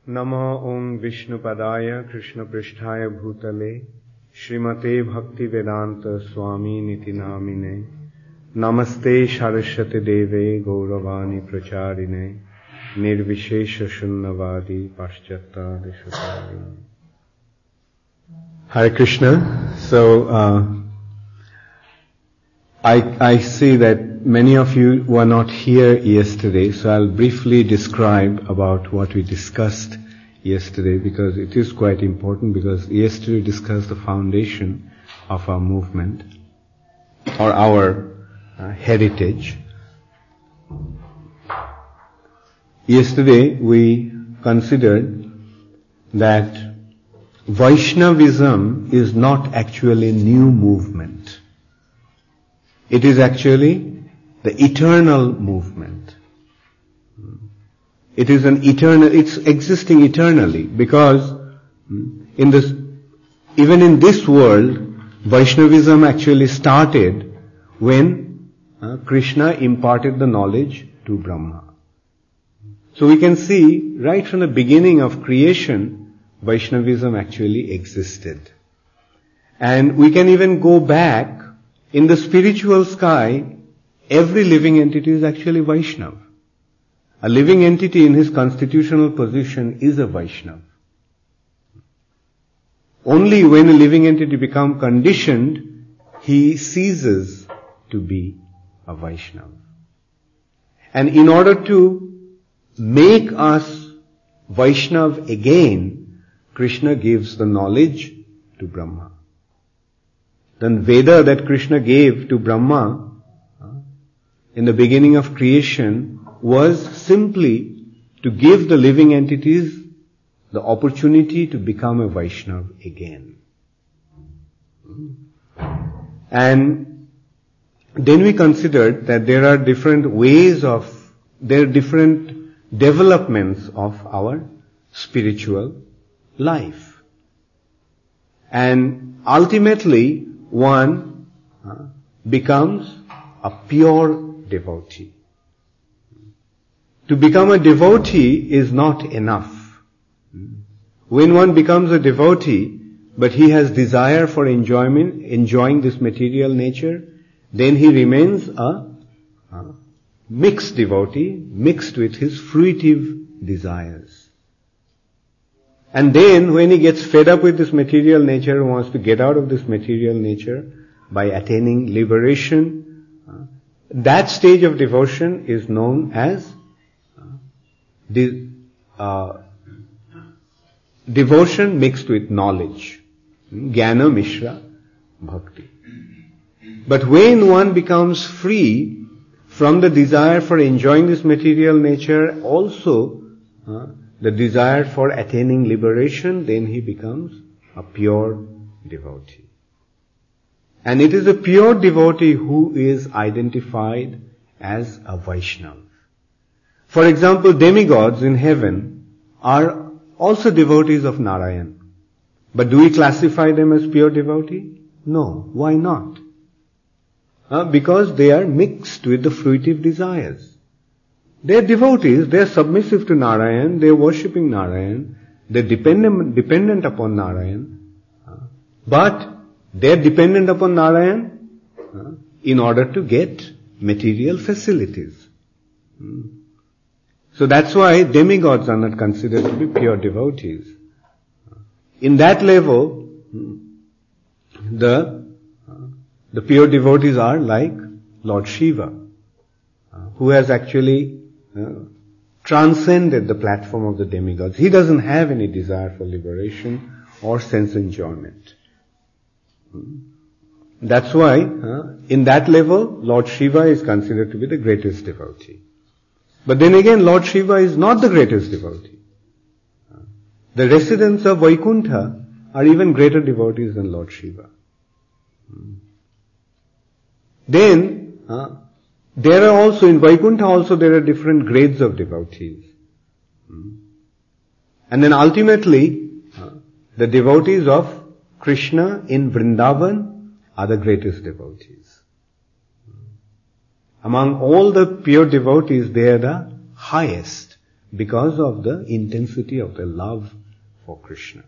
Namo Om Vishnupadaya Krishna Pristhaya Bhutale Srimate Bhakti Vedanta Swami Niti Namine Namaste Saraswati Deve Gauravani Pracharine Nirvishesha Shunnavadi Paschata Deshutari. Hare Krishna. So, I see that many of you were not here yesterday, so I'll briefly describe about what we discussed yesterday, because it is quite important, because yesterday we discussed the foundation of our movement or our heritage. Yesterday we considered that Vaishnavism is not actually a new movement. It is actually the eternal movement. It is it's existing eternally, because even in this world, Vaishnavism actually started when Krishna imparted the knowledge to Brahma. So we can see right from the beginning of creation, Vaishnavism actually existed. And we can even go back. In the spiritual sky, every living entity is actually Vaishnav. A living entity in his constitutional position is a Vaishnav. Only when a living entity becomes conditioned, he ceases to be a Vaishnav. And in order to make us Vaishnav again, Krishna gives the knowledge to Brahma. Then Veda that Krishna gave to Brahma in the beginning of creation was simply to give the living entities the opportunity to become a Vaishnav again. And then we considered that there are different developments of our spiritual life. And ultimately, one becomes a pure devotee. To become a devotee is not enough. When one becomes a devotee, but he has desire for enjoying this material nature, then he remains a mixed devotee, mixed with his fruitive desires. And then when he gets fed up with this material nature, wants to get out of this material nature by attaining liberation, that stage of devotion is known as devotion mixed with knowledge. Jnana Mishra Bhakti. But when one becomes free from the desire for enjoying this material nature, also the desire for attaining liberation, then he becomes a pure devotee. And it is a pure devotee who is identified as a Vaishnav. For example, demigods in heaven are also devotees of Narayan. But do we classify them as pure devotee? No. Why not? Because they are mixed with the fruitive desires. They are devotees, they are submissive to Narayan, they are worshipping Narayan, they are dependent upon Narayan. But they are dependent upon Narayan in order to get material facilities. So that's why demigods are not considered to be pure devotees. In that level, the pure devotees are like Lord Shiva, who has actually transcended the platform of the demigods. He doesn't have any desire for liberation or sense enjoyment. That's why, in that level, Lord Shiva is considered to be the greatest devotee. But then again, Lord Shiva is not the greatest devotee. The residents of Vaikuntha are even greater devotees than Lord Shiva. Then, there are also, in Vaikuntha also, there are different grades of devotees. And then ultimately, the devotees of Krishna in Vrindavan are the greatest devotees. Among all the pure devotees, they are the highest, because of the intensity of the love for Krishna.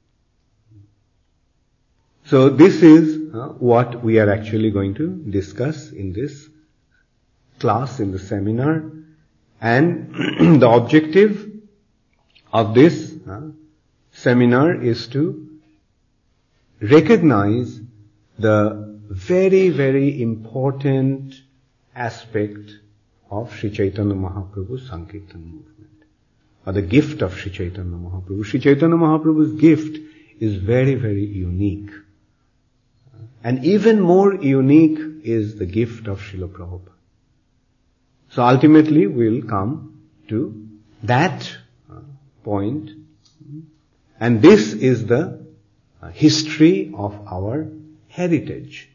So this is what we are actually going to discuss in this class, in the seminar. And the objective of this seminar is to recognize the very, very important aspect of Sri Chaitanya Mahaprabhu's Sankirtan movement, or the gift of Sri Chaitanya Mahaprabhu. Sri Chaitanya Mahaprabhu's gift is very, very unique. And even more unique is the gift of Srila Prabhupada. So ultimately we'll come to that point. And this is the history of our heritage.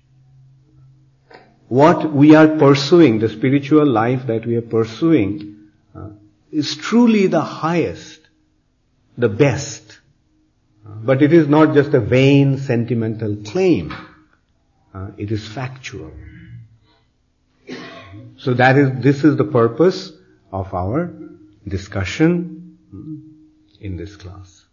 What we are pursuing, the spiritual life that we are pursuing, is truly the highest, the best. But it is not just a vain, sentimental claim. It is factual. So this is the purpose of our discussion in this class.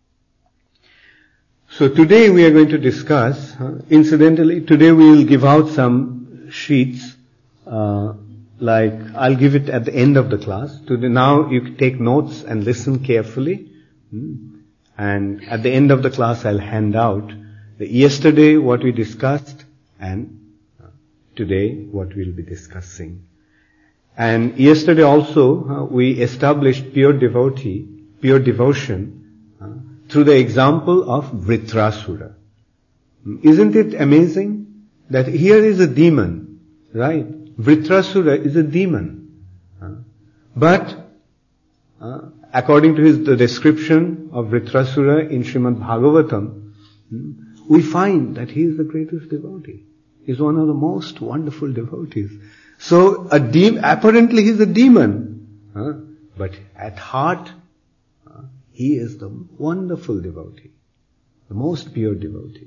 So today we are going to discuss, incidentally, today we will give out some sheets, like I'll give it at the end of the class. Today, now you take notes and listen carefully. And at the end of the class I'll hand out yesterday what we discussed and today what we'll be discussing. And yesterday also we established pure devotion through the example of Vritrasura. Isn't it amazing that here is a demon, right? Vritrasura is a demon. But according to the description of Vritrasura in Srimad Bhagavatam, we find that he is the greatest devotee. He is one of the most wonderful devotees. So apparently he is a demon, but at heart he is the wonderful devotee, the most pure devotee.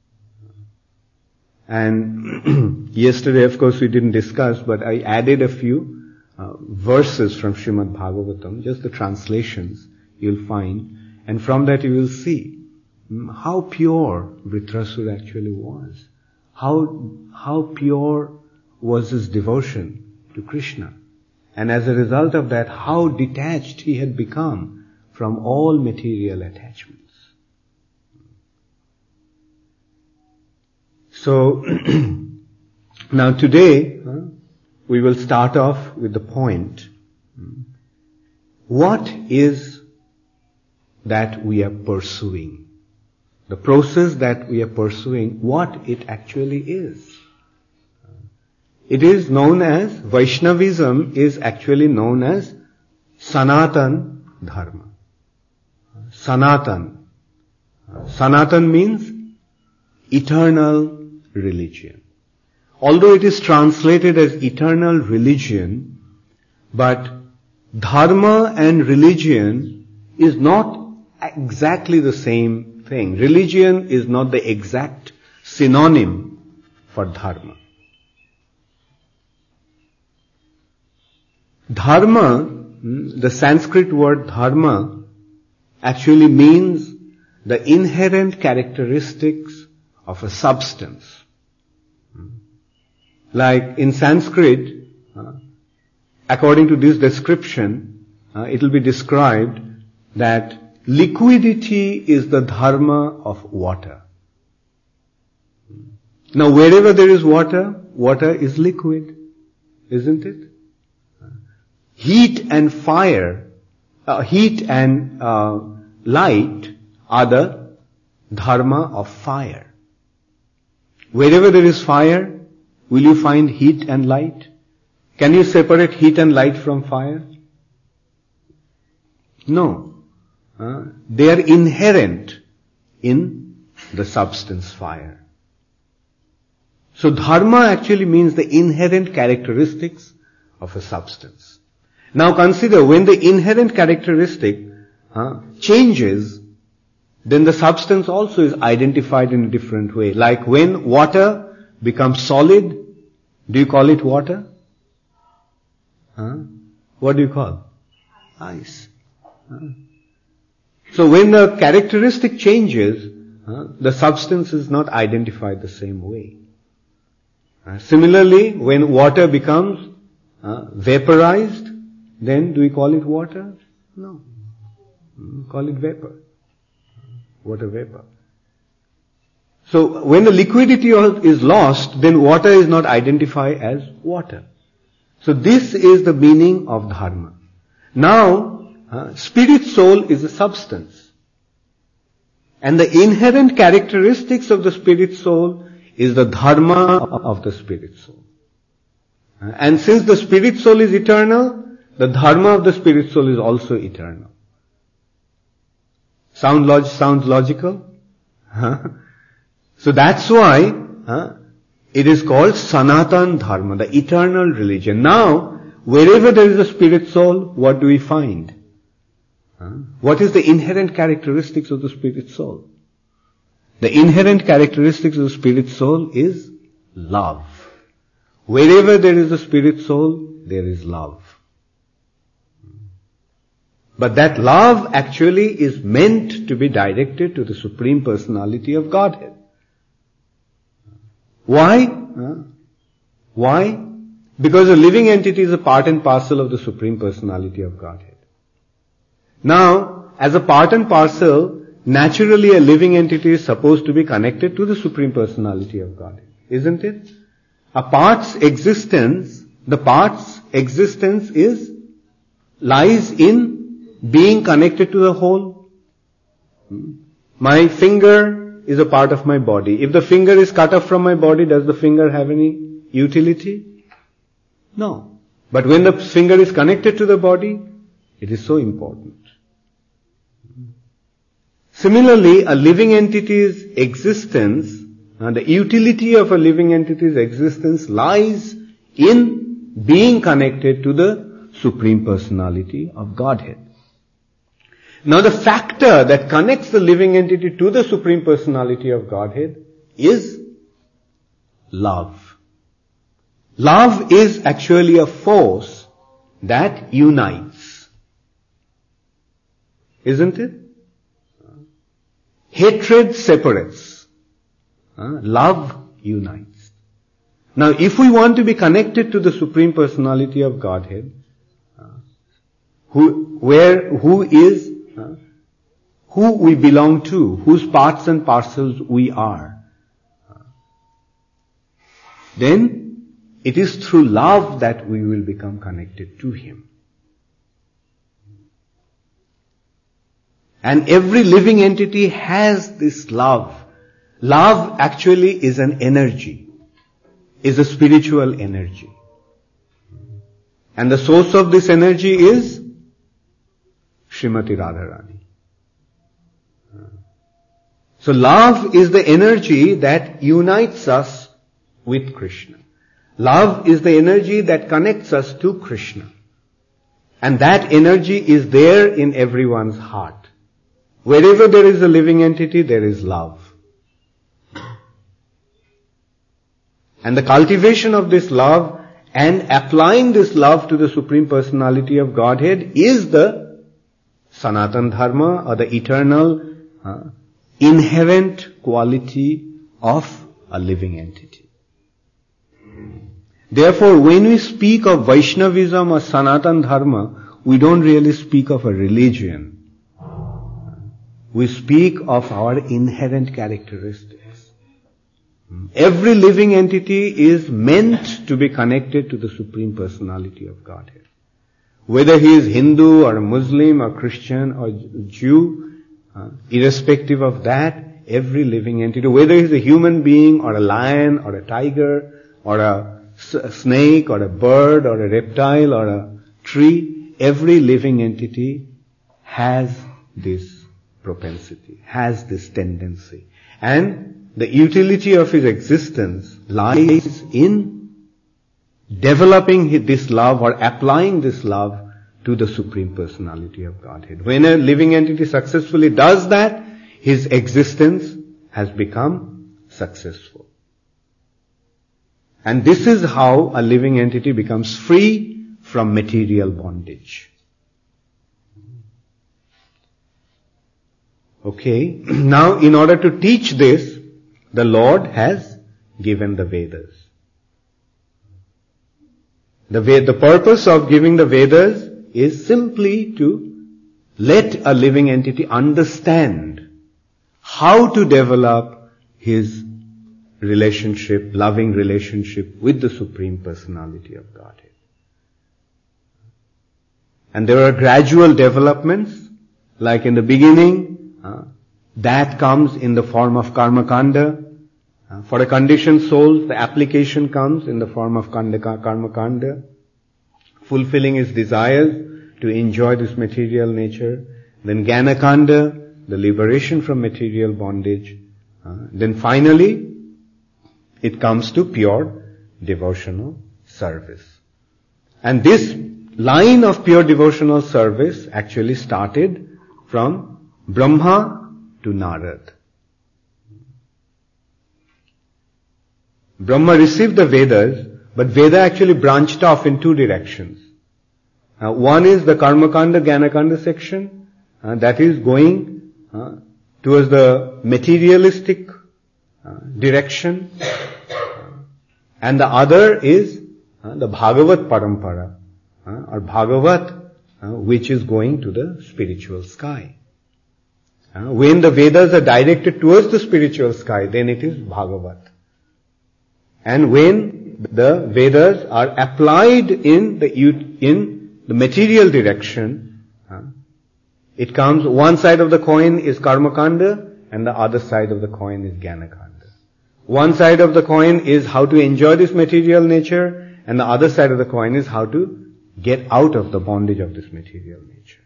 And yesterday, of course, we didn't discuss, but I added a few verses from Srimad Bhagavatam, just the translations you'll find, and from that you will see how pure Vritrasura actually was. How pure was his devotion to Krishna. And as a result of that, how detached he had become from all material attachments. So, now today, we will start off with the point. What is that we are pursuing? The process that we are pursuing, what it actually is. It is known as, Vaishnavism is actually known as Sanatan Dharma. Sanatan. Sanatan means eternal religion. Although it is translated as eternal religion, but dharma and religion is not exactly the same thing. Religion is not the exact synonym for dharma. Dharma, the Sanskrit word dharma, actually means the inherent characteristics of a substance. Like in Sanskrit, according to this description, it will be described that liquidity is the dharma of water. Now wherever there is water, water is liquid, isn't it? Heat and fire, heat and light are the dharma of fire. Wherever there is fire, will you find heat and light? Can you separate heat and light from fire? No. They are inherent in the substance fire. So dharma actually means the inherent characteristics of a substance. Now consider, when the inherent characteristic changes, then the substance also is identified in a different way. Like when water becomes solid, do you call it water? What do you call? Ice. So when the characteristic changes, the substance is not identified the same way. Similarly, when water becomes vaporized, then do we call it water? No. Call it vapor. Water vapor. So when the liquidity is lost, then water is not identified as water. So this is the meaning of dharma. Now, spirit soul is a substance. And the inherent characteristics of the spirit soul is the dharma of the spirit soul. And since the spirit soul is eternal, the dharma of the spirit soul is also eternal. Sounds logical? So that's why it is called Sanatan Dharma, the eternal religion. Now, wherever there is a spirit soul, what do we find? What is the inherent characteristics of the spirit soul? The inherent characteristics of the spirit soul is love. Wherever there is a spirit soul, there is love. But that love actually is meant to be directed to the Supreme Personality of Godhead. Why? Why? Because a living entity is a part and parcel of the Supreme Personality of Godhead. Now, as a part and parcel, naturally a living entity is supposed to be connected to the Supreme Personality of Godhead. Isn't it? The part's existence lies in being connected to the whole. My finger is a part of my body. If the finger is cut off from my body, does the finger have any utility? No. But when the finger is connected to the body, it is so important. Similarly, a living entity's existence, the utility of a living entity's existence lies in being connected to the Supreme Personality of Godhead. Now the factor that connects the living entity to the Supreme Personality of Godhead is love. Love is actually a force that unites. Isn't it? Hatred separates. Love unites. Now if we want to be connected to the Supreme Personality of Godhead, who we belong to, whose parts and parcels we are, then it is through love that we will become connected to Him. And every living entity has this love. Love actually is an energy, is a spiritual energy. And the source of this energy is Srimati Radharani. So love is the energy that unites us with Krishna. Love is the energy that connects us to Krishna. And that energy is there in everyone's heart. Wherever there is a living entity, there is love. And the cultivation of this love and applying this love to the Supreme Personality of Godhead is the Sanatan Dharma, or the eternal inherent quality of a living entity. Therefore, when we speak of Vaishnavism or Sanatan Dharma, we don't really speak of a religion. We speak of our inherent characteristics. Every living entity is meant to be connected to the Supreme Personality of Godhead. Whether he is Hindu or Muslim or Christian or Jew, irrespective of that, every living entity, whether he is a human being or a lion or a tiger or a snake or a bird or a reptile or a tree, every living entity has this propensity, has this tendency. And the utility of his existence lies in developing this love or applying this love to the Supreme Personality of Godhead. When a living entity successfully does that, his existence has become successful. And this is how a living entity becomes free from material bondage. Okay, now in order to teach this, the Lord has given the Vedas. The purpose of giving the Vedas is simply to let a living entity understand how to develop his relationship, loving relationship with the Supreme Personality of Godhead. And there are gradual developments, like in the beginning, that comes in the form of karma kanda. For a conditioned soul, the application comes in the form of karma kanda, fulfilling his desires to enjoy this material nature. Then jnana kanda, the liberation from material bondage. Then finally, it comes to pure devotional service. And this line of pure devotional service actually started from Brahma to Narad. Brahma received the Vedas, but Veda actually branched off in two directions. One is the Karma Kanda, Jnana Kanda section, that is going towards the materialistic direction, and the other is the Bhagavat Parampara, or Bhagavat, which is going to the spiritual sky. When the Vedas are directed towards the spiritual sky, then it is Bhagavat. And when the Vedas are applied in the material direction, it comes, one side of the coin is Karma Kanda and the other side of the coin is Jnana Kanda. One side of the coin is how to enjoy this material nature, and the other side of the coin is how to get out of the bondage of this material nature.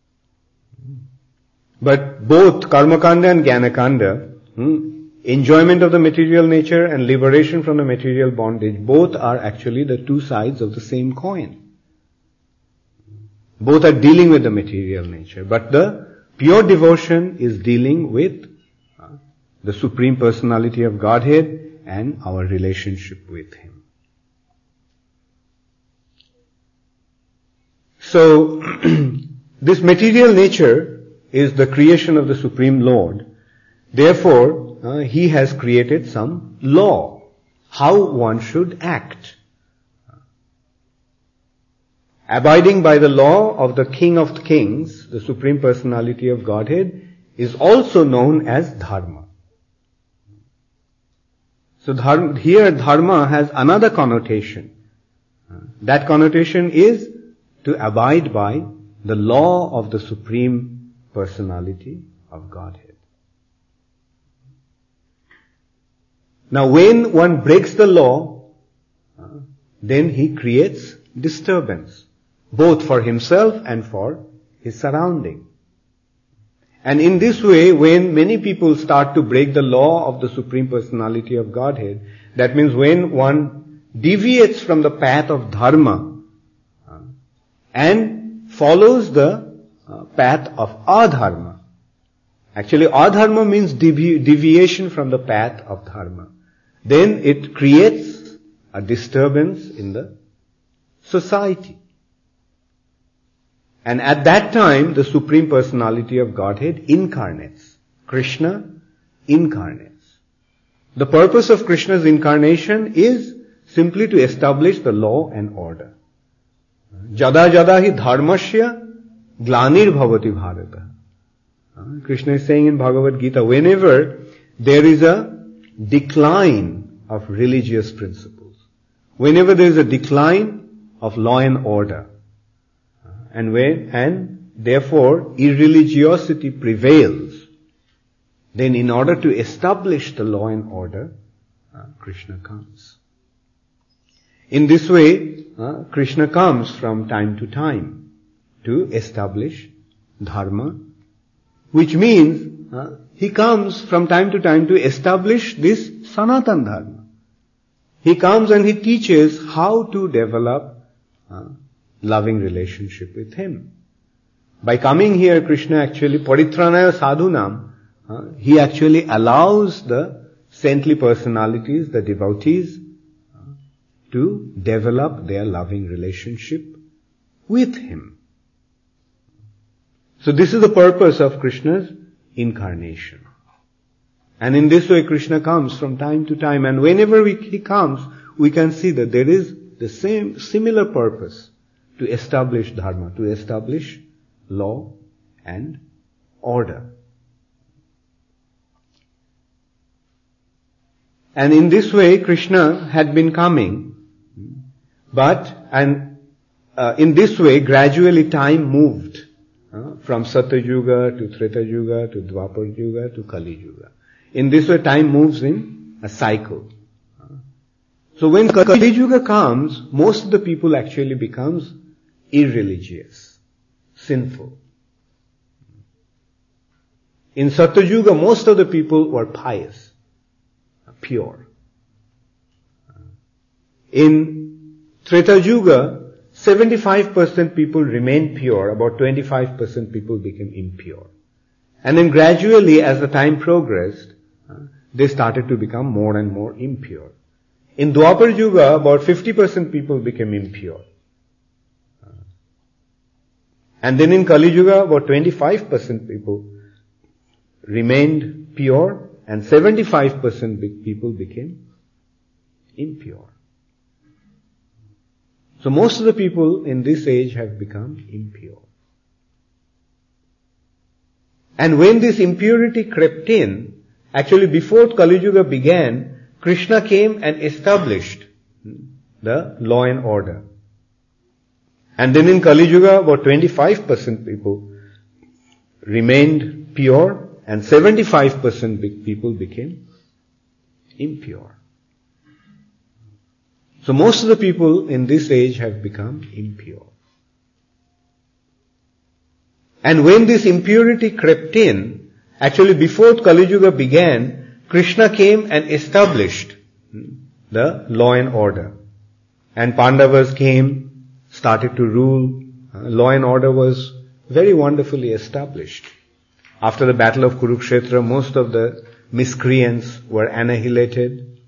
But both Karma Kanda and Jnana Kanda, enjoyment of the material nature and liberation from the material bondage, both are actually the two sides of the same coin. Both are dealing with the material nature, but the pure devotion is dealing with the Supreme Personality of Godhead and our relationship with Him. So, this material nature is the creation of the Supreme Lord. Therefore, He has created some law, how one should act. Abiding by the law of the King of Kings, the Supreme Personality of Godhead, is also known as dharma. So here dharma has another connotation. That connotation is to abide by the law of the Supreme Personality of Godhead. Now when one breaks the law, then he creates disturbance, both for himself and for his surrounding. And in this way, when many people start to break the law of the Supreme Personality of Godhead, that means when one deviates from the path of dharma and follows the path of adharma. Actually, adharma means deviation from the path of dharma. Then it creates a disturbance in the society. And at that time, the Supreme Personality of Godhead incarnates. Krishna incarnates. The purpose of Krishna's incarnation is simply to establish the law and order. Jada jada hi dharmasya glanir bhavati bharata. Krishna is saying in Bhagavad Gita, whenever there is a decline of religious principles, whenever there is a decline of law and order, and therefore irreligiosity prevails, then in order to establish the law and order, Krishna comes. In this way, Krishna comes from time to time to establish dharma, which means he comes from time to time to establish this Sanatan Dharma. He comes and he teaches how to develop loving relationship with him. By coming here, Krishna actually, Paritranaya Sadhunam, he actually allows the saintly personalities, the devotees, to develop their loving relationship with him. So this is the purpose of Krishna's incarnation. And in this way Krishna comes from time to time, and whenever he comes, we can see that there is the similar purpose to establish dharma, to establish law and order. And in this way Krishna had been coming, in this way gradually time moved from Satya Yuga to Treta Yuga to Dwapar Yuga to Kali Yuga. In this way time moves in a cycle. So when Kali Yuga comes, most of the people actually becomes irreligious, sinful. In Satya Yuga, most of the people were pious, pure. In Treta Yuga, 75% people remained pure, about 25% people became impure. And then gradually, as the time progressed, they started to become more and more impure. In Dwapar Yuga, about 50% people became impure. And then in Kali Yuga, about 25% people remained pure, and 75% people became impure. So most of the people in this age have become impure. And when this impurity crept in, actually before Kali Yuga began, Krishna came and established the law and order. And then in Kali Yuga, about 25% people remained pure, and 75% people became impure. So most of the people in this age have become impure. And when this impurity crept in, actually before Kali Yuga began, Krishna came and established the law and order. And Pandavas came, started to rule. Law and order was very wonderfully established. After the battle of Kurukshetra, most of the miscreants were annihilated.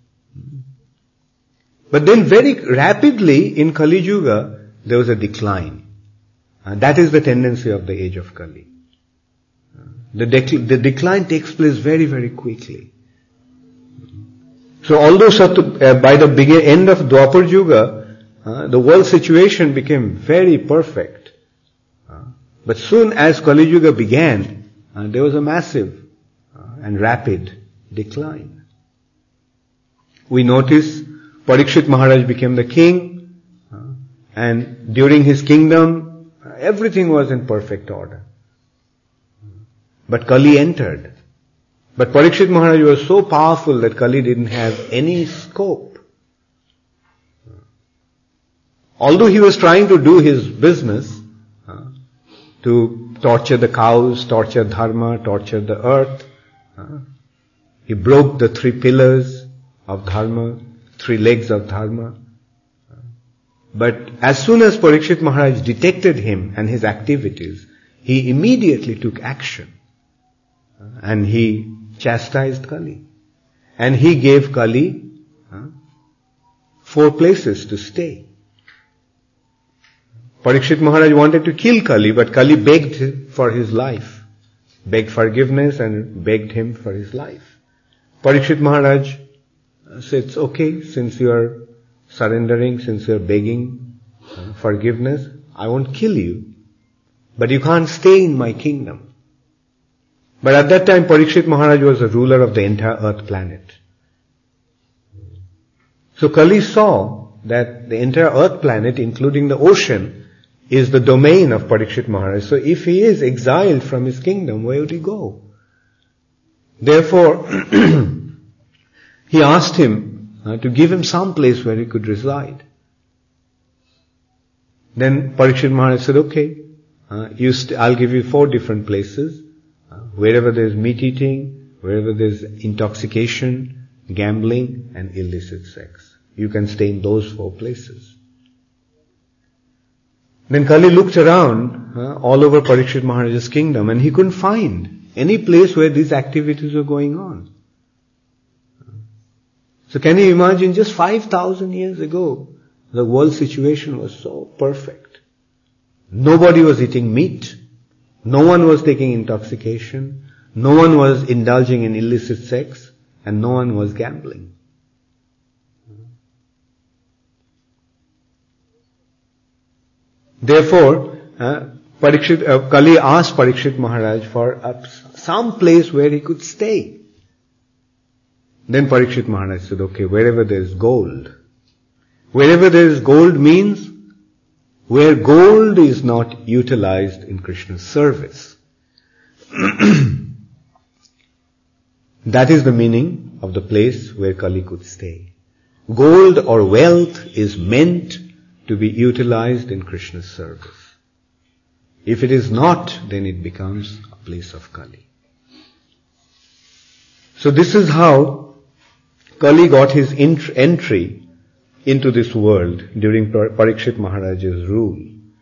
But then very rapidly in Kali Yuga, there was a decline. That is the tendency of the age of Kali. The decline takes place very, very quickly. So although by the end of Dwapar Yuga, the world situation became very perfect. But soon as Kali Yuga began, there was a massive and rapid decline. We notice Parikshit Maharaj became the king, and during his kingdom, everything was in perfect order. But Kali entered. But Parikshit Maharaj was so powerful that Kali didn't have any scope. Although he was trying to do his business, to torture the cows, torture dharma, torture the earth, he broke the 3 pillars of dharma, 3 legs of dharma. But as soon as Parikshit Maharaj detected him and his activities, he immediately took action. And he chastised Kali. And he gave Kali 4 places to stay. Parikshit Maharaj wanted to kill Kali, but Kali begged for his life, begged forgiveness and begged him for his life. Parikshit Maharaj said, okay, since you are surrendering, since you are begging forgiveness, I won't kill you, but you can't stay in my kingdom. But at that time, Parikshit Maharaj was the ruler of the entire earth planet. So Kali saw that the entire earth planet, including the ocean, is the domain of Parikshit Maharaj. So if he is exiled from his kingdom, where would he go? Therefore, he asked him to give him some place where he could reside. Then Parikshit Maharaj said, okay, I'll give you 4 different places. Wherever there's meat eating, wherever there's intoxication, gambling, and illicit sex. You can stay in those 4 places. Then Kali looked around all over Parikshit Maharaj's kingdom, and he couldn't find any place where these activities were going on. So can you imagine, just 5,000 years ago, the world situation was so perfect. Nobody was eating meat. No one was taking intoxication. no one was indulging in illicit sex, and no one was gambling. Therefore, Kali asked Parikshit Maharaj for some place where he could stay. Then Parikshit Maharaj said, okay, wherever there is gold. Wherever there is gold means where gold is not utilized in Krishna's service. That is the meaning of the place where Kali could stay. Gold or wealth is meant to be utilized in Krishna's service. If it is not, then it becomes a place of Kali. So this is how Kali got his entry into this world during Parikshit Maharaj's rule.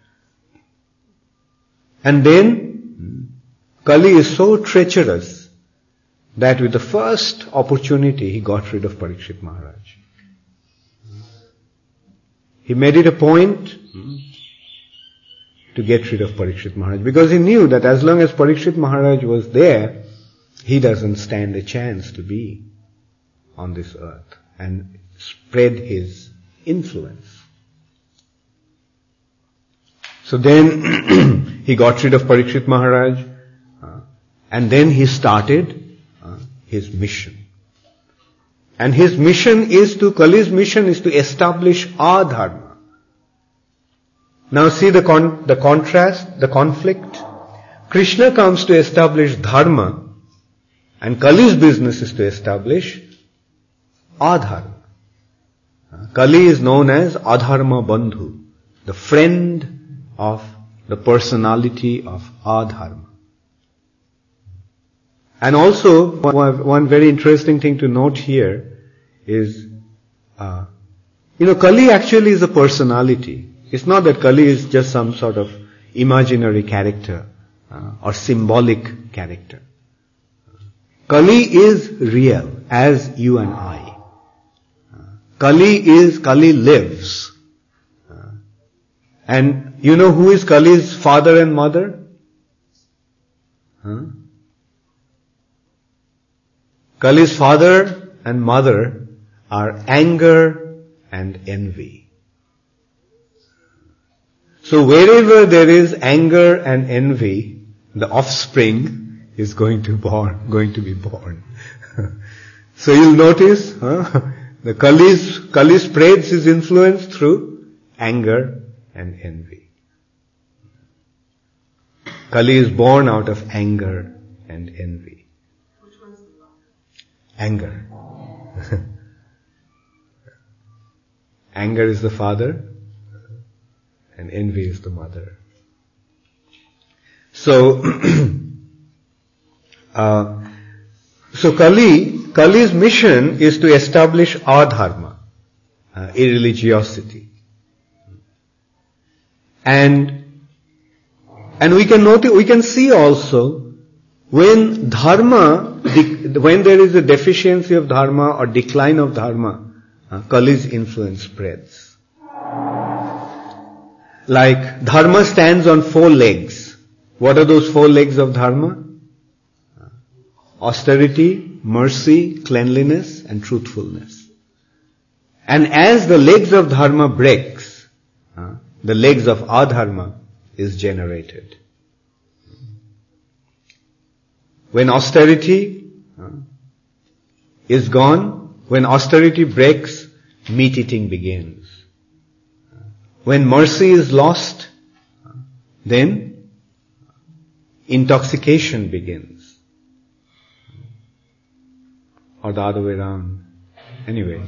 And then Kali is so treacherous that with the first opportunity he got rid of Parikshit Maharaj. He made it a point to get rid of Parikshit Maharaj because he knew that as long as Parikshit Maharaj was there, he doesn't stand a chance to be on this earth and spread his influence. So then he got rid of Parikshit Maharaj and then he started his mission. And his mission is Kali's mission is to establish adharma. Now see the contrast, the conflict. Krishna comes to establish dharma and Kali's business is to establish adharma. Kali is known as Adharma Bandhu, the friend of the personality of adharma. And also, one very interesting thing to note here is, Kali actually is a personality. It's not that Kali is just some sort of imaginary character or symbolic character. Kali is real, as you and I. Kali lives. And you know who is Kali's father and mother? Kali's father and mother are anger and envy. So wherever there is anger and envy, the offspring is going to be born. So you'll notice, the Kali spreads his influence through anger and envy. Kali is born out of anger and envy. Anger. Anger is the father and envy is the mother. So, Kali's mission is to establish adharma, irreligiosity. And we can see also when when there is a deficiency of dharma or decline of dharma, Kali's influence spreads. Like dharma stands on 4 legs. What are those 4 legs of dharma? Austerity, mercy, cleanliness, and truthfulness. And as the legs of dharma breaks, the legs of adharma is generated. When austerity is gone, when austerity breaks, meat eating begins. When mercy is lost, then intoxication begins. Or the other way around. Anyway,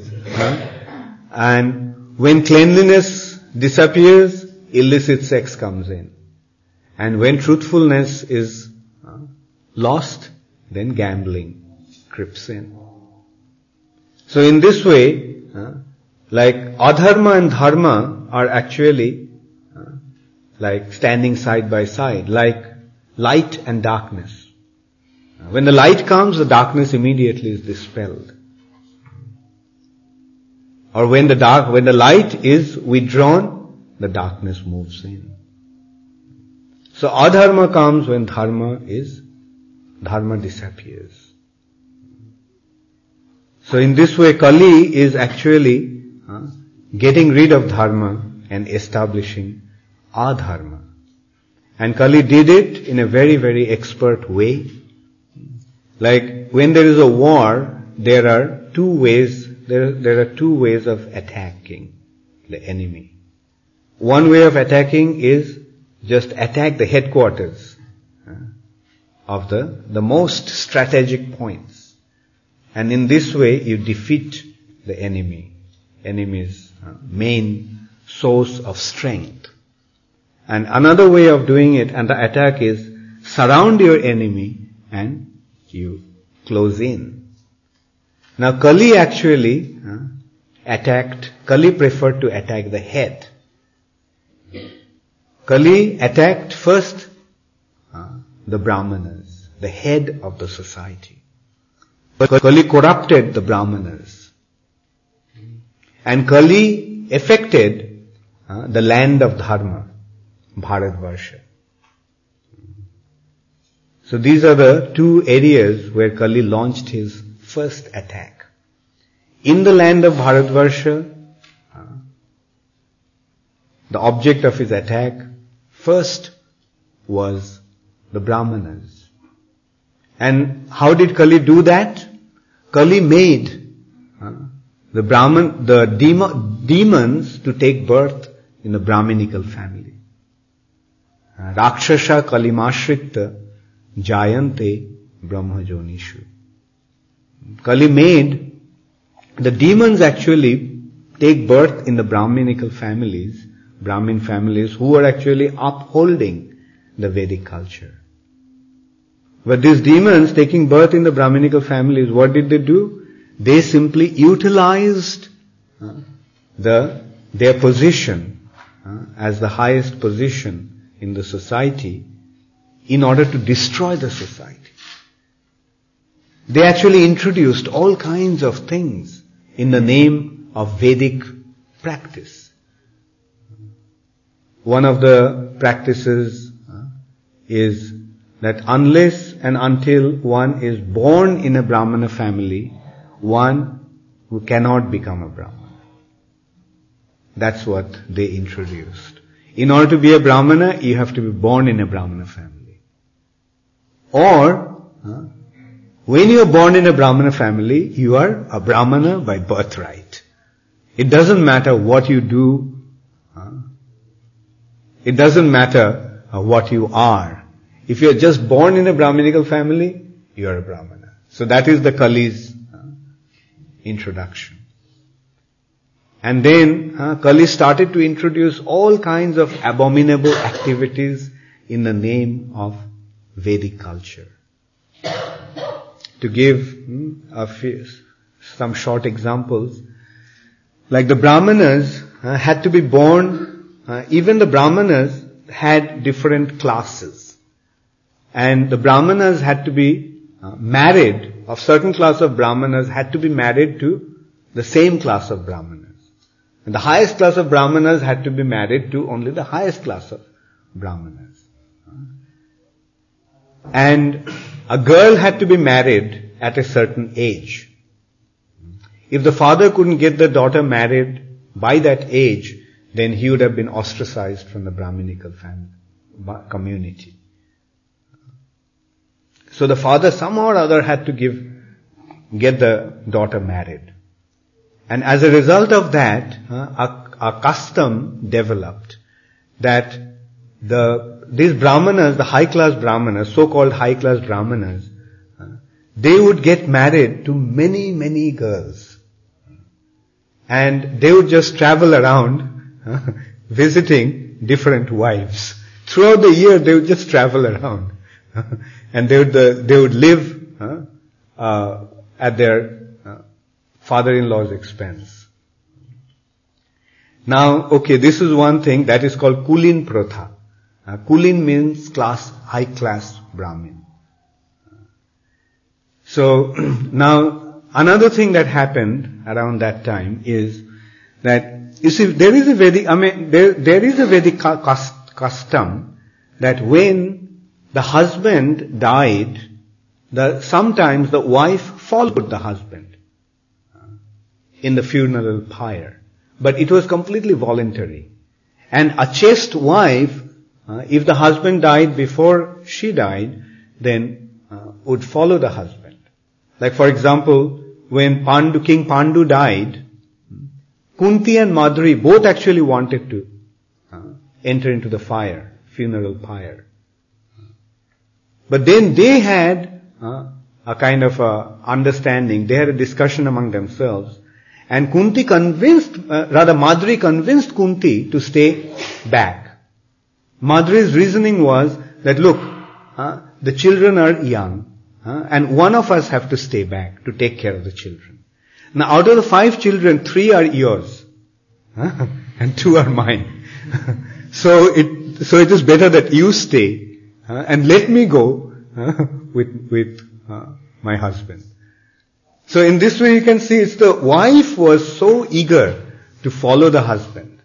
and when cleanliness disappears, illicit sex comes in. And when truthfulness is lost, then gambling creeps in. So in this way, like adharma and dharma are actually like standing side by side, like light and darkness. When the light comes, the darkness immediately is dispelled. Or when the light is withdrawn, the darkness moves in. So adharma comes when dharma is dharma disappears. So in this way, Kali is actually getting rid of dharma and establishing adharma. And Kali did it in a very, very expert way. Like when there is a war, there are two ways of attacking the enemy. One way of attacking is just attack the headquarters of the most strategic points. And in this way, you defeat the enemy's main source of strength. And another way of doing it, and the attack is surround your enemy and you close in. Now Kali actually Kali preferred to attack the head. Kali attacked first the Brahmanas, the head of the society. But Kali corrupted the Brahmanas. And Kali affected the land of Dharma, Bharatvarsha. So these are the two areas where Kali launched his first attack. In the land of Bharatvarsha, the object of his attack first was the Brahmanas. And how did Kali do that? Kali made the demons to take birth in the Brahminical family. Rakshasa Kalimashritta Jayante Brahmajonishu. Kali made the demons actually take birth in the Brahminical families, Brahmin families who were actually upholding the Vedic culture. But these demons taking birth in the Brahminical families, what did they do? They simply utilized their position as the highest position in the society in order to destroy the society. They actually introduced all kinds of things in the name of Vedic practice. One of the practices is that unless and until one is born in a Brahmana family, one who cannot become a Brahmana. That's what they introduced. In order to be a Brahmana, you have to be born in a Brahmana family. Or, when you are born in a Brahmana family, you are a Brahmana by birthright. It doesn't matter what you do. It doesn't matter what you are. If you are just born in a Brahminical family, you are a Brahmana. So that is the Kali's introduction. And then Kali started to introduce all kinds of abominable activities in the name of Vedic culture. To give some short examples, like the Brahmanas had to be born, even the Brahmanas had different classes. And the Brahmanas had to be married, of certain class of Brahmanas had to be married to the same class of Brahmanas. And the highest class of Brahmanas had to be married to only the highest class of Brahmanas. And a girl had to be married at a certain age. If the father couldn't get the daughter married by that age, then he would have been ostracized from the Brahminical community. So the father somehow or other had to get the daughter married. And as a result of that, a custom developed that these Brahmanas, the high-class Brahmanas, so-called high-class Brahmanas, they would get married to many, many girls. And they would just travel around visiting different wives. Throughout the year, they would just travel around. And they would live at their father-in-law's expense. Now, okay, this is one thing that is called Kulin Pratha. Kulin means high-class Brahmin. So, now, another thing that happened around that time is that, you see, there is a Vedic custom that when the husband died sometimes the wife followed the husband in the funeral pyre. But it was completely voluntary. And a chaste wife, if the husband died before she died, then would follow the husband. Like for example, when King Pandu died, Kunti and Madhuri both actually wanted to enter into the funeral pyre. But then they had a kind of understanding. They had a discussion among themselves. And Madhuri convinced Kunti to stay back. Madhuri's reasoning was that, look, the children are young, and one of us have to stay back to take care of the children. Now, out of the 5 children, 3 are yours, and 2 are mine. So it is better that you stay, and let me go with my husband. So in this way you can see it's the wife was so eager to follow the husband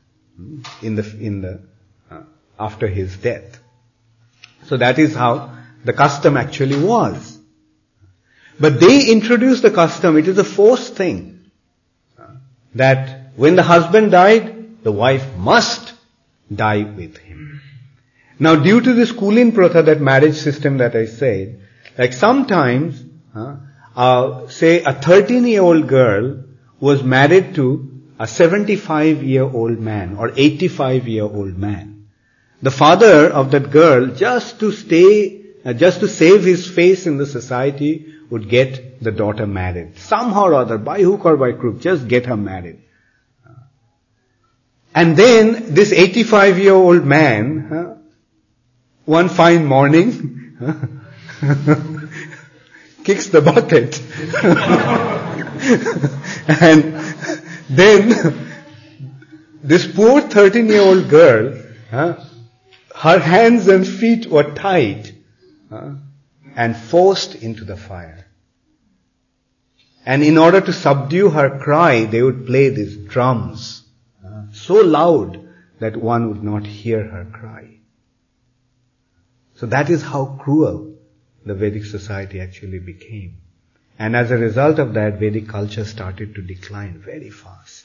after his death. So that is how the custom actually was. But they introduced the custom, it is a forced thing, that when the husband died, the wife must die with him. Now due to this Kulin Protha, that marriage system that I said, like sometimes, say a 13-year-old girl was married to a 75-year-old man or 85-year-old man. The father of that girl, just to save his face in the society, would get the daughter married. Somehow or other, by hook or by crook, just get her married. And then this 85-year-old man, one fine morning, kicks the bucket. And then this poor 13-year-old girl, her hands and feet were tied and forced into the fire. And in order to subdue her cry, they would play these drums so loud that one would not hear her cry. So that is how cruel the Vedic society actually became. And as a result of that, Vedic culture started to decline very fast.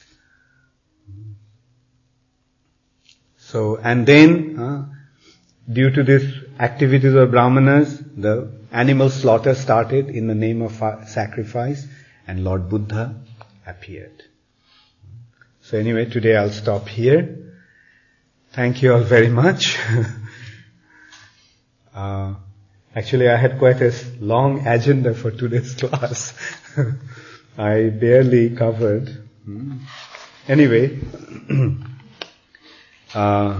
So, and then, due to this activities of Brahmanas, the animal slaughter started in the name of sacrifice, and Lord Buddha appeared. So anyway, today I'll stop here. Thank you all very much. Actually, I had quite a long agenda for today's class. I barely covered. Anyway, so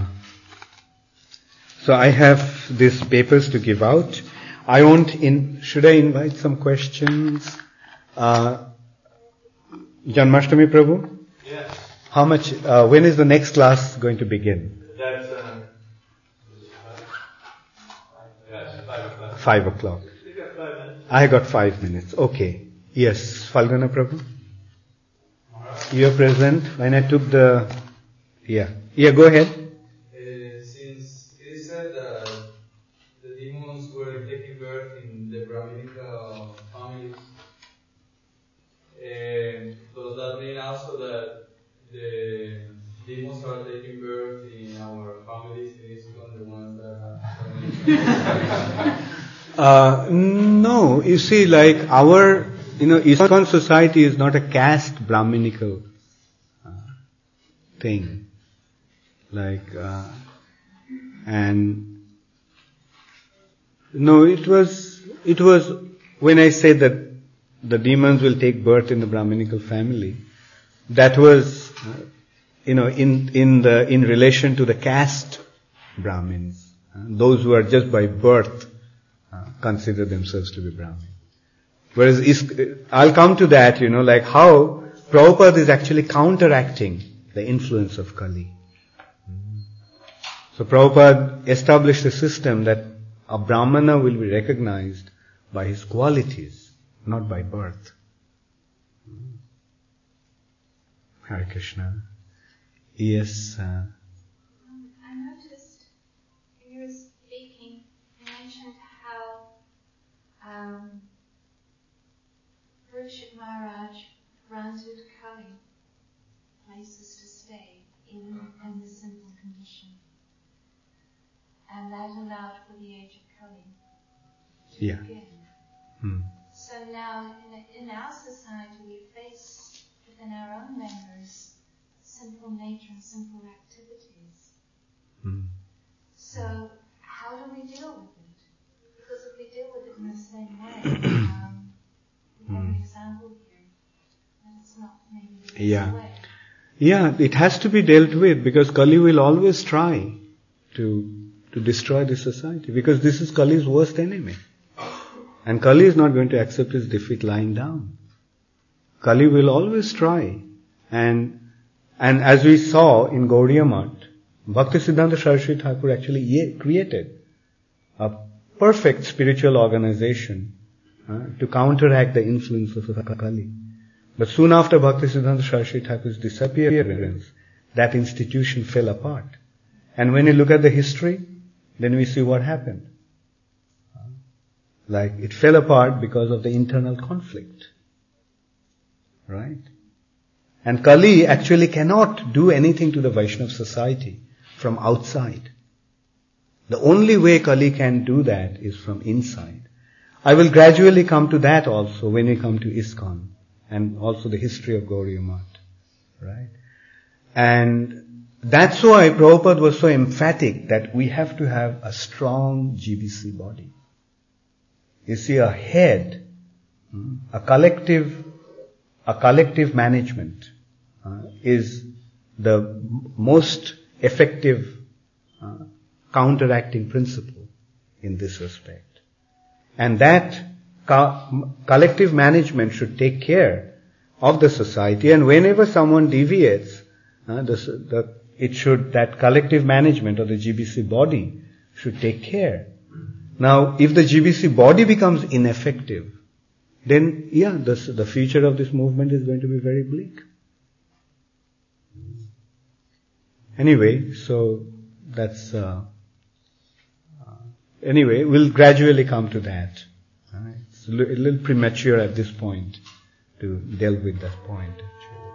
I have these papers to give out. Should I invite some questions? Janmashtami Prabhu? Yes. How much, when is the next class going to begin? That's 5 o'clock. 5 o'clock. You got 5 minutes. I got 5 minutes. Okay. Yes, Falguna Prabhu? You are present when I took the... Yeah, go ahead. Since it is said that the demons were taking birth in the Brahminical families, does that mean also that the demons are taking birth in our families, in ISKCON, the ones that have... No, you see, like ISKCON society is not a caste Brahminical thing. It was when I said that the demons will take birth in the Brahminical family, that was, in relation to the caste Brahmins, those who are just by birth consider themselves to be Brahmin. Whereas I'll come to that, like how Prabhupada is actually counteracting the influence of Kali. So Prabhupada established a system that a Brahmana will be recognized by his qualities, not by birth. Hare Krishna. Yes. I noticed when you were speaking, you mentioned how dimension. And that allowed for the age of Kali to Yeah. begin. Hmm. So now, in our society, we face within our own members simple nature and simple activities. Hmm. So, how do we deal with it? Because if we deal with it in the same way, we have an example here, and it's not maybe the best Yeah. way. Yeah, it has to be dealt with because Kali will always try to destroy this society because this is Kali's worst enemy. And Kali is not going to accept his defeat lying down. Kali will always try. And as we saw in Gaudiya Math, Bhaktisiddhanta Saraswati Thakur actually created a perfect spiritual organization to counteract the influence of Kali. But soon after Bhaktisiddhanta Saraswati Thakur's disappearance, that institution fell apart. And when you look at the history, then we see what happened. Like, it fell apart because of the internal conflict. Right? And Kali actually cannot do anything to the Vaishnava society from outside. The only way Kali can do that is from inside. I will gradually come to that also when we come to ISKCON and also the history of Gaudiya Math. Right? And that's why Prabhupada was so emphatic that we have to have a strong GBC body. You see, a head, a collective management is the most effective counteracting principle in this respect. And that collective management should take care of the society, and whenever someone deviates, that collective management of the GBC body should take care. Now, if the GBC body becomes ineffective, then the future of this movement is going to be very bleak. Anyway, so that's we'll gradually come to that. It's a little premature at this point to delve with that point, actually.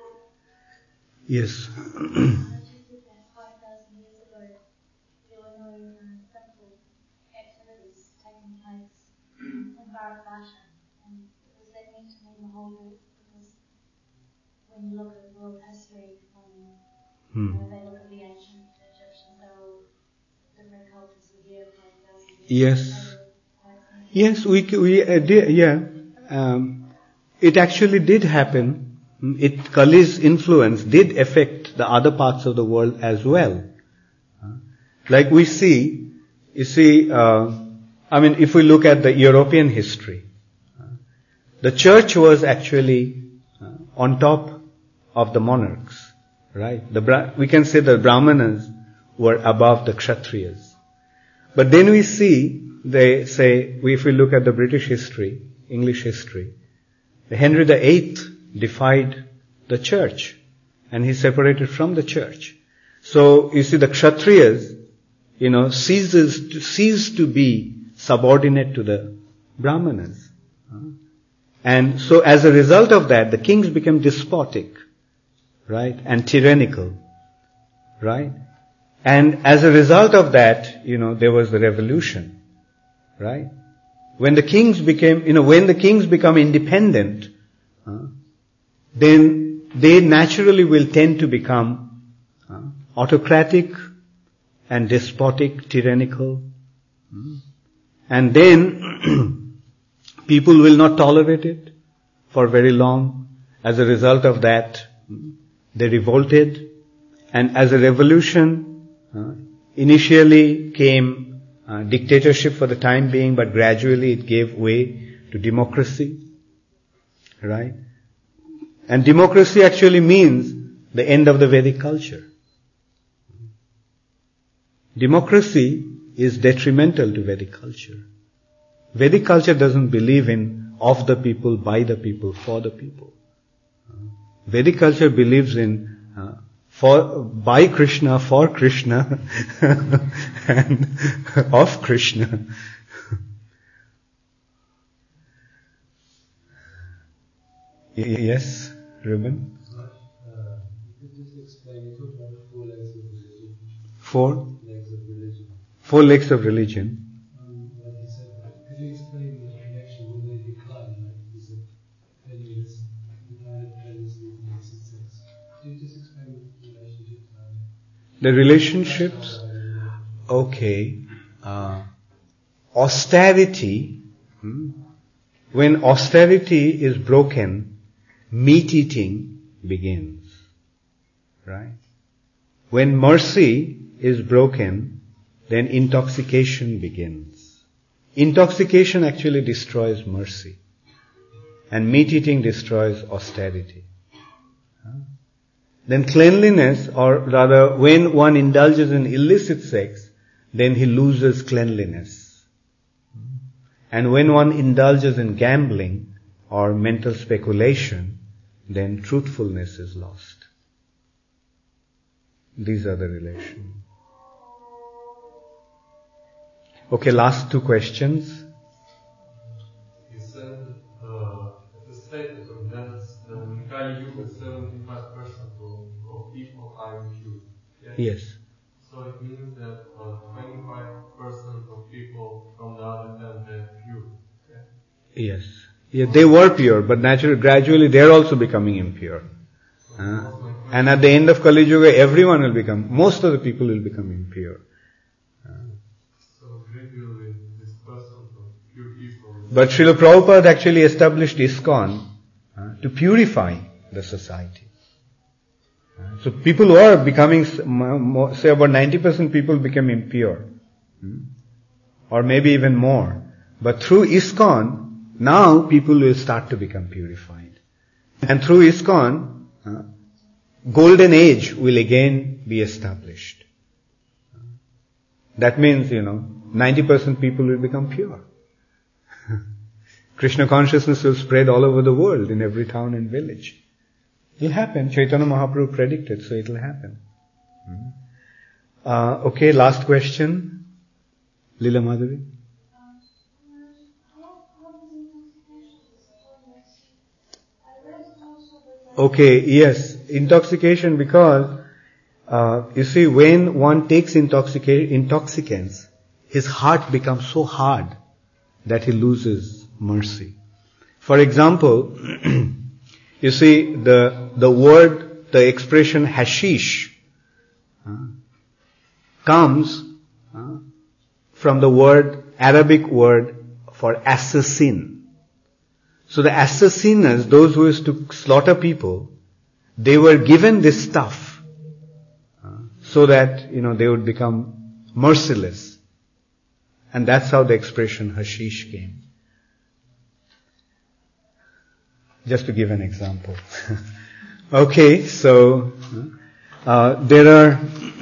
Yes. 5,000 years ago, there were no simple activities taking place in Bharatvarsha, and does that mean to mean the whole group? Because when you look at world history, when they look at the ancient Egyptians, they were different cultures were here 5,000 years ago. Yes, we did, yeah. It actually did happen. Kali's influence did affect the other parts of the world as well. Like we see, if we look at the European history, the church was actually on top of the monarchs, right? We can say the Brahmanas were above the Kshatriyas. But then we see, they say, if we look at the British history, English history, Henry VIII defied the church and he separated from the church. So you see the Kshatriyas, ceased to be subordinate to the Brahmanas. And so as a result of that, the kings became despotic, right, and tyrannical, right? And as a result of that, there was the revolution, right? When the kings become independent, then they naturally will tend to become autocratic and despotic, tyrannical. And then people will not tolerate it for very long. As a result of that, they revolted. And as a revolution, initially came dictatorship for the time being, but gradually it gave way to democracy. Right? And democracy actually means the end of the Vedic culture. Democracy is detrimental to Vedic culture. Vedic culture doesn't believe in of the people, by the people, for the people. Vedic culture believes in by Krishna, for Krishna, and of Krishna. Yes, Ruben? You could just explain, you talked about the 4 legs of religion. Four legs of religion. 4 legs of religion. Like you said, could you explain the connection when they decline? Like you said, failures, divided pleasures, and existence. Could you just explain the relationship? The relationships, okay. Austerity, when austerity is broken, meat eating begins. Right? When mercy is broken, then intoxication begins. Intoxication actually destroys mercy. And meat eating destroys austerity. Then cleanliness, or rather when one indulges in illicit sex, then he loses cleanliness. And when one indulges in gambling or mental speculation, then truthfulness is lost. These are the relations. Okay, last 2 questions. You said the status of death, in Kali Yuga, 75% of people are impure. Yes. So it means that 25% of people from the other 10 are pure. Okay? Yes. Yeah, they were pure, but naturally, gradually they are also becoming impure. And at the end of Kali Yuga, everyone will become, most of the people will become impure. So gradually this person of pure people. But Srila Prabhupada actually established ISKCON to purify the society. So people who are becoming, say about 90% people become impure. Or maybe even more. But through ISKCON, now people will start to become purified. And through ISKCON, golden age will again be established. That means, 90% people will become pure. Krishna consciousness will spread all over the world, in every town and village. It will happen. Chaitanya Mahaprabhu predicted, so it will happen. Okay, last question. Leela Madhuri. Okay, yes. Intoxication, because, you see, when one takes intoxicants, his heart becomes so hard that he loses mercy. For example, you see, the expression hashish comes from the Arabic word for assassin. So the assassiners, those who used to slaughter people, they were given this stuff so that, they would become merciless. And that's how the expression hashish came. Just to give an example. Okay, so there are,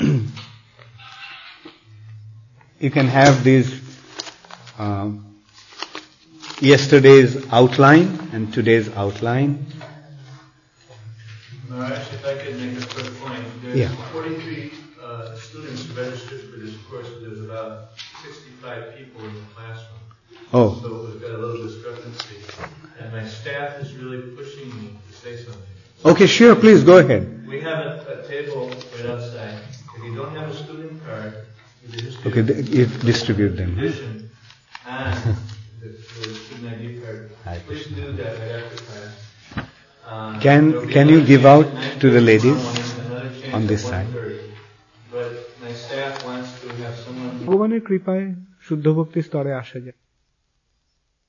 you can have these yesterday's outline and today's outline. No, actually, if I could make a quick point. There's 43 students registered for this course. There's about 65 people in the classroom. Oh. So we've got a little discrepancy. And my staff is really pushing me to say something. Okay, sure, please go ahead. We have a table right outside. If you don't have a student card, you distribute them. Edition and the student ID card. Please do that right after class. Can you give out to the ladies on this side? But my staff wants to have someone. ভগবানের কৃপায় শুদ্ধ ভক্তি স্তরে আসা যায়।